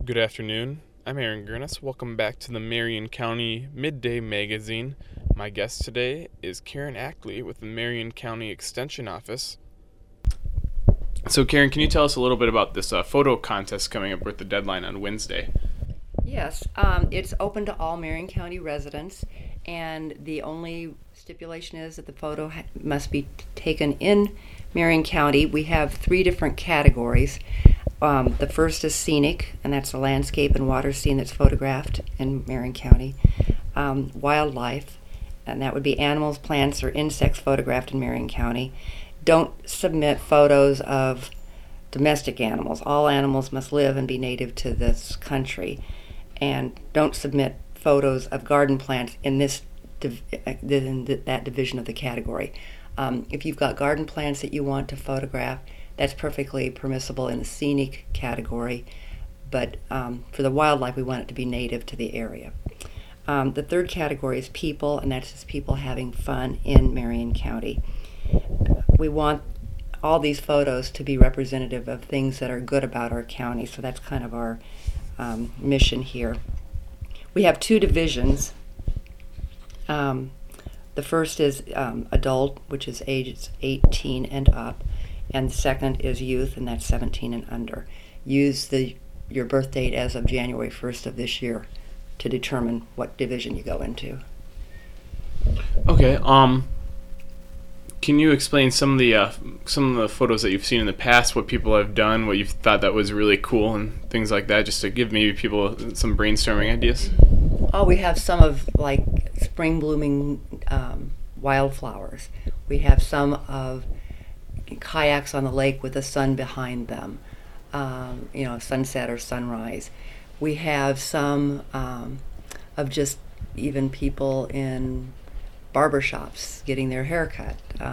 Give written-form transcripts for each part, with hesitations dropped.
Good afternoon. I'm Aaron Gurnis. Welcome back to the Marion County Midday Magazine. My guest today is Karen Ackley with the Marion County Extension Office. So, Karen, can you tell us a little bit about this photo contest coming up with the deadline on Wednesday? Yes, it's open to all Marion County residents, and the only stipulation is that the photo must be taken in Marion County. We have 3 different categories. The first is scenic, and that's the landscape and water scene that's photographed in Marion County. Wildlife, and that would be animals, plants, or insects photographed in Marion County. Don't submit photos of domestic animals. All animals must live and be native to this country. And don't submit photos of garden plants in that division of the category. If you've got garden plants that you want to photograph, that's perfectly permissible in the scenic category, but for the wildlife, we want it to be native to the area. The third category is people, and that's just people having fun in Marion County. We want all these photos to be representative of things that are good about our county, so that's kind of our mission here. We have 2 divisions. The first is adult, which is ages 18 and up, and the second is youth, and that's 17 and under. Use your birth date as of January 1st of this year to determine what division you go into. Okay. Can you explain some of the photos that you've seen in the past, what people have done, what you've thought that was really cool, and things like that, just to give maybe people some brainstorming ideas? Oh, we have some of like spring blooming wildflowers. We have some of kayaks on the lake with the sun behind them, sunset or sunrise. We have some of just even people in barbershops getting their hair cut.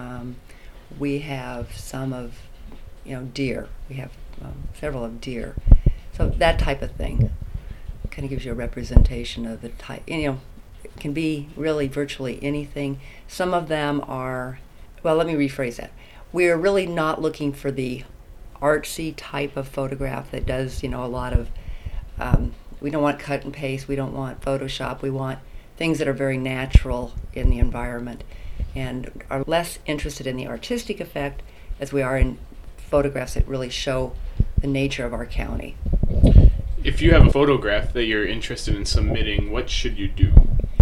We have some of, deer. We have several of deer. So that type of thing kind of gives you a representation of the type. It can be really virtually anything. Some of them are, well, let me rephrase that. We're really not looking for the artsy type of photograph that does, a lot of, we don't want cut and paste, we don't want Photoshop, we want things that are very natural in the environment and are less interested in the artistic effect as we are in photographs that really show the nature of our county. If you have a photograph that you're interested in submitting, what should you do?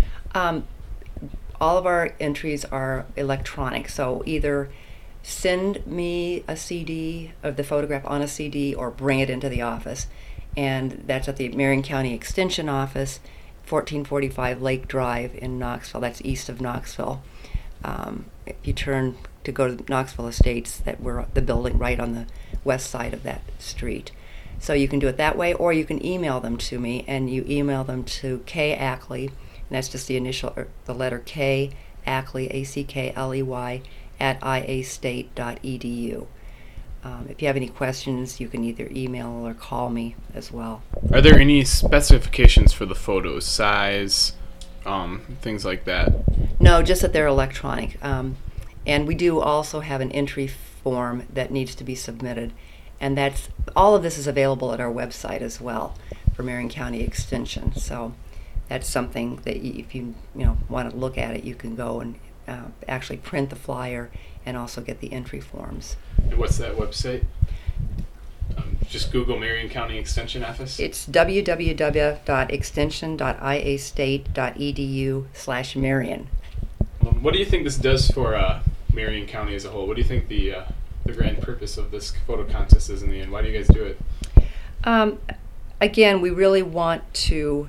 All of our entries are electronic, so either send me a CD of the photograph on a CD or bring it into the office, and that's at the Marion County Extension Office, 1445 Lake Drive in Knoxville. That's east of Knoxville. If you turn to go to Knoxville Estates, we're the building right on the west side of that street. So you can do it that way, or you can email them to me, and you email them to K. Ackley, and that's just the initial, the letter K, Ackley, ACKLEY, at iastate.edu. If you have any questions, you can either email or call me as well. Are there any specifications for the photos, size, things like that? No, just that they're electronic. And we do also have an entry form that needs to be submitted, and all of this is available at our website as well for Marion County Extension. So that's something that if you want to look at it, you can go and actually print the flyer and also get the entry forms. And what's that website? Just Google Marion County Extension Office? It's www.extension.iastate.edu/Marion. What do you think this does for Marion County as a whole? What do you think the grand purpose of this photo contest is in the end? Why do you guys do it? Again, we really want to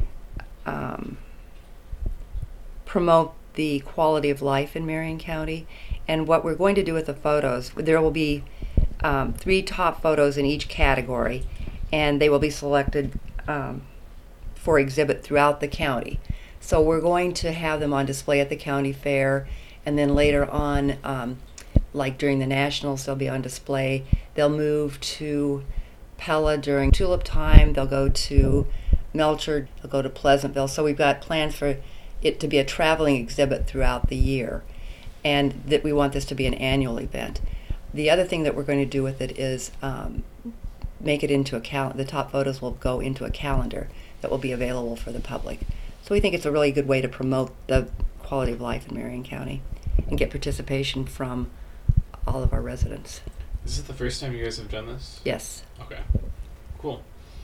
promote the quality of life in Marion County. And what we're going to do with the photos, there will be 3 top photos in each category, and they will be selected for exhibit throughout the county. So we're going to have them on display at the county fair, and then later on, like during the Nationals, they'll be on display. They'll move to Pella during tulip time. They'll go to Melcher. They'll go to Pleasantville. So we've got plans for it to be a traveling exhibit throughout the year, and that we want this to be an annual event. The other thing that we're going to do with it is make it into the top photos will go into a calendar that will be available for the public. So we think it's a really good way to promote the quality of life in Marion County and get participation from all of our residents. Is this the first time you guys have done this? Yes. Okay. Cool.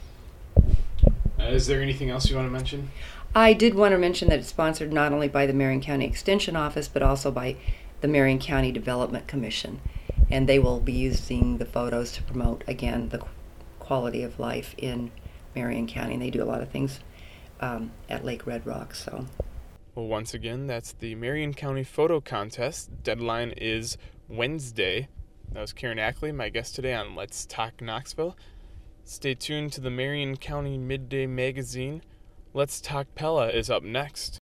Is there anything else you want to mention? I did want to mention that it's sponsored not only by the Marion County Extension Office, but also by the Marion County Development Commission. And they will be using the photos to promote, again, the quality of life in Marion County. And they do a lot of things at Lake Red Rock. So. Well, once again, that's the Marion County Photo Contest. Deadline is Wednesday. That was Karen Ackley, my guest today on Let's Talk Knoxville. Stay tuned to the Marion County Midday Magazine. Let's Talk Pella is up next.